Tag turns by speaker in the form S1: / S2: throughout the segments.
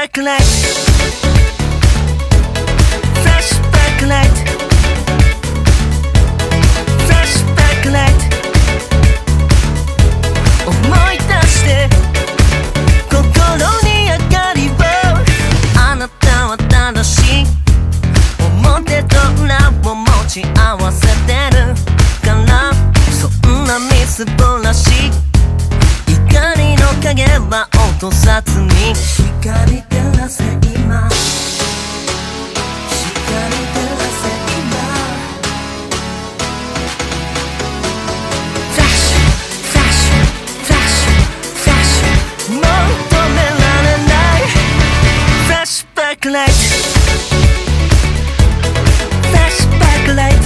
S1: Flashback light, flashback light, flashback light 思い出して心に明かりをあなたは正しい表と裏を持ち合わせてるからそんなみすぼらしい光の影は落とさずに光照らせ今Flashback light, flashback light,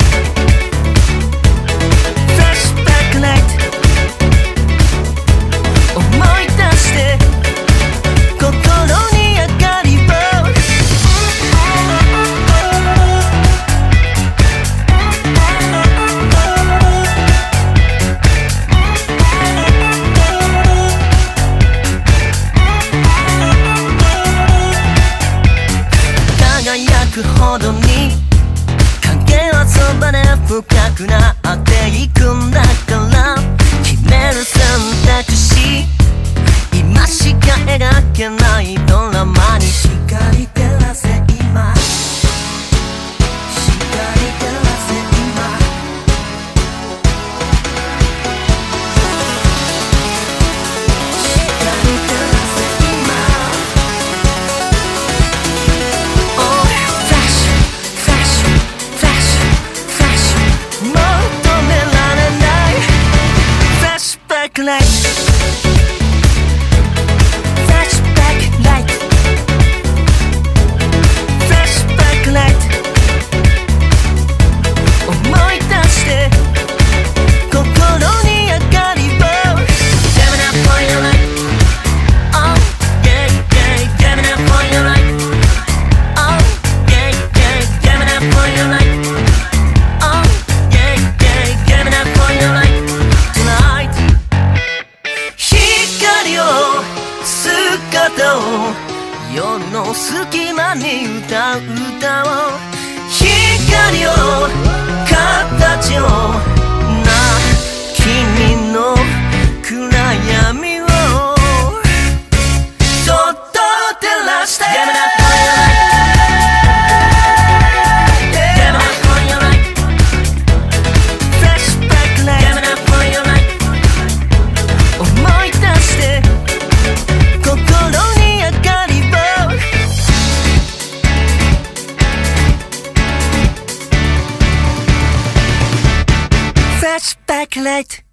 S1: flashback light 思い出して心に明かりを輝くほどに影はそばで深くなっていくんだから決める選択肢今しか描けないドラマに光照らせ今光照らせ今光照らせ今Flashback light, flashback light, flashback light 思い出して心に明かりを Give it up for your light, oh yeah yeah, give it up for your light, oh yeah yeah, give it up for your light, oh yeah yeah, give it up for your light姿を夜の隙間に歌う歌を光を形をな君の暗闇をそっと照らしてFlashback light